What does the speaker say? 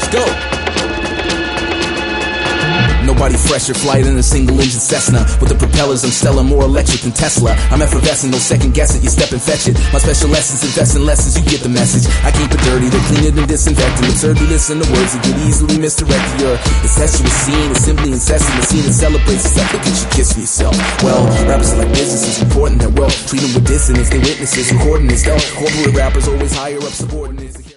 Let's go. Nobody fresher, flight in a single-engine Cessna. With the propellers, I'm stellar, more electric than Tesla. I'm effervescent, no second guess it, you step and fetch it. My special lessons, invest in lessons, you get the message. I keep it dirty, they clean it and disinfect it. Absurd, you listen to words that could easily misdirect your incestuous scene. It's simply incessant, the scene that celebrates itself. Look at you, kiss for yourself. Well, rappers are like business, it's important that well treat them with dissonance. They witnesses, recording this, though. Corporate rappers always higher up subordinates.